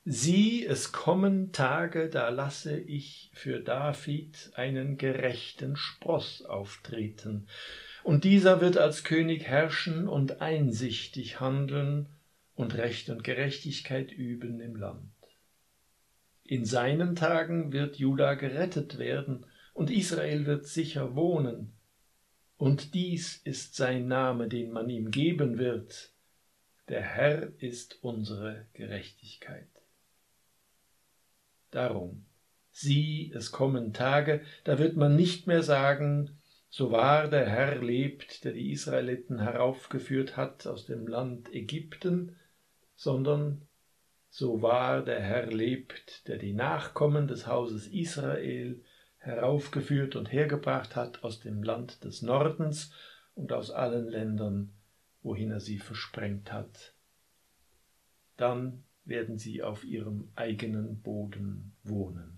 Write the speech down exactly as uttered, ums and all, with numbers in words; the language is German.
Sieh, es kommen Tage, da lasse ich für David einen gerechten Spross auftreten, und dieser wird als König herrschen und einsichtig handeln und Recht und Gerechtigkeit üben im Land. In seinen Tagen wird Juda gerettet werden, und Israel wird sicher wohnen. Und dies ist sein Name, den man ihm geben wird: Der Herr ist unsere Gerechtigkeit. Darum, sieh, es kommen Tage, da wird man nicht mehr sagen: So wahr der Herr lebt, der die Israeliten heraufgeführt hat aus dem Land Ägypten, sondern: So wahr der Herr lebt, der die Nachkommen des Hauses Israel heraufgeführt und hergebracht hat aus dem Land des Nordens und aus allen Ländern, wohin er sie versprengt hat. Dann werden sie auf ihrem eigenen Boden wohnen.